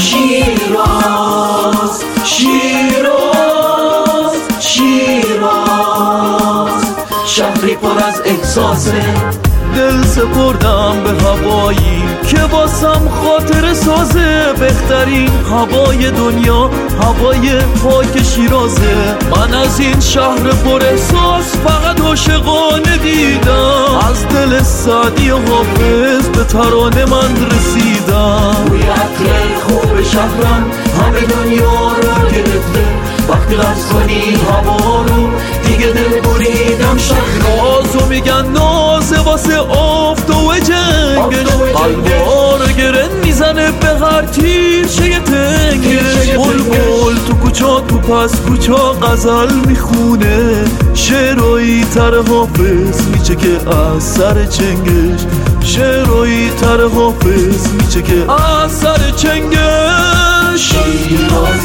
شیراز شهری پر از احساسه. دل سپردم به هوایی که واسم خاطر سازه. بهترین هوای دنیا هوای پاک شیرازه. من از این شهر پر احساس فقط عاشقانه دیدم. از دل سعدی و حافظ به ترانه من رسیدم. بوی عطر خوب شهرم همه دنیا رو گرفته. وقتی لمس کنی هوا رو دیگه دل بریدم شهر. نازو میگن نازه واسه آفتاب جنگش. قلبا رو گره میزنه به هر تیرچه تنگش. بلبل تو کوچا تو پس کوچا غزل میخونه. شعرهایی تر حافظ میچه که از سر چنگش. شعرهایی تر حافظ میچه که از سر چنگش. شیراز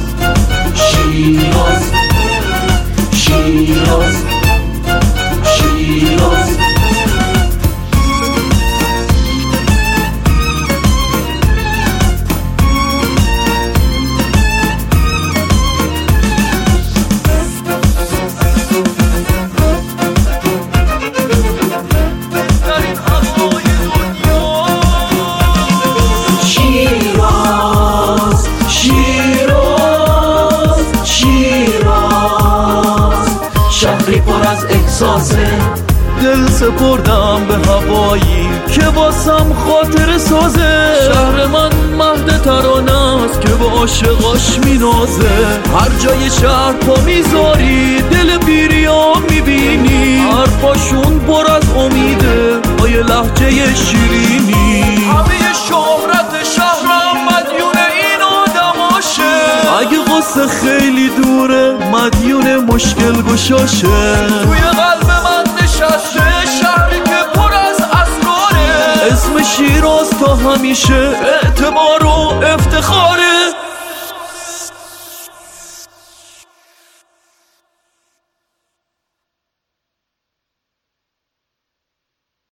شهری پر از احساسه. دل سپردم به هوایی که واسم خاطر سازه. شهر من مهد ترانه است که به عاشقاش مینازه. هر جای شهر پا میذاری دل پیریا میبینی. حرفاشون پر از امیده با یه لهجه شیرینی. همه شهرت شهرم مدیون این آدماشه. اگه قصه خیلی دوره مدیون مشکل گشاشه. توی قلب من نشسته شهری که پر از اسراره. اسم شیراز تا همیشه اعتبار و افتخاره.